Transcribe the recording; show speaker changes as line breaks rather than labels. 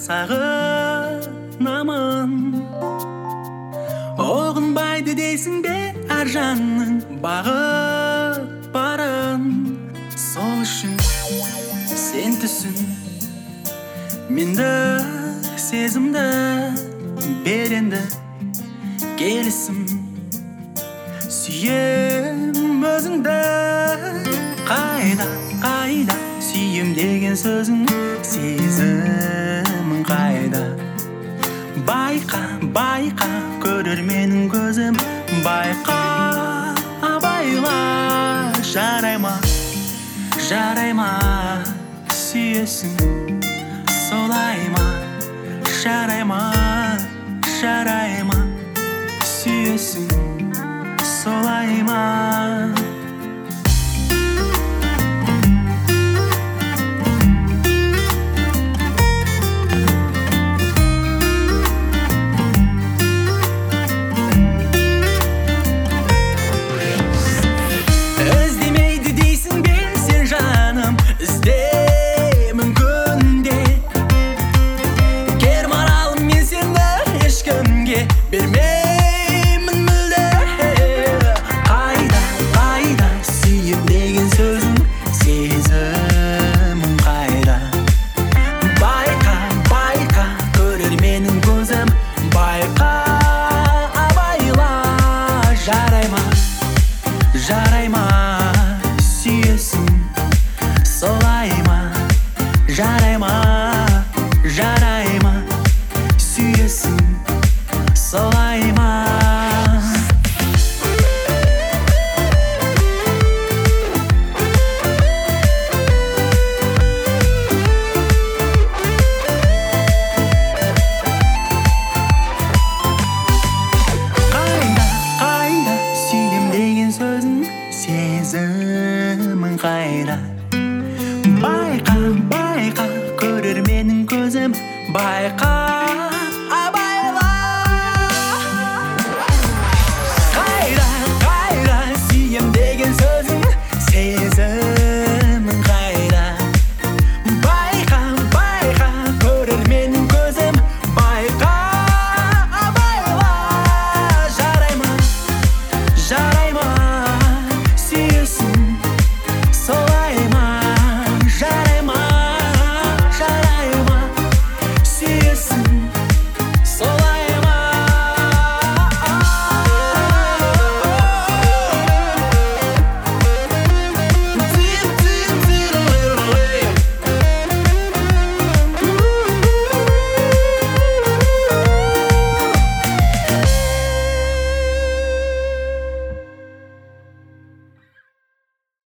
сағынамын. Оғынбайды дейсің бе әр жанның бағы барын. Сол үшін сен түсін менді сезімді беренді келісім сүйем өзіңді. Қайда сүйем деген сөзің, сезімің қайда? Байқа көрерменің көзім, байқа байла. Жарай ма сүйесің, солай ма? Жарай ма сүйесің, солай ма? Іздемейді дейсің бе сен жаным, іздемін күнде. Кер маралым мен сені ешкімге берме.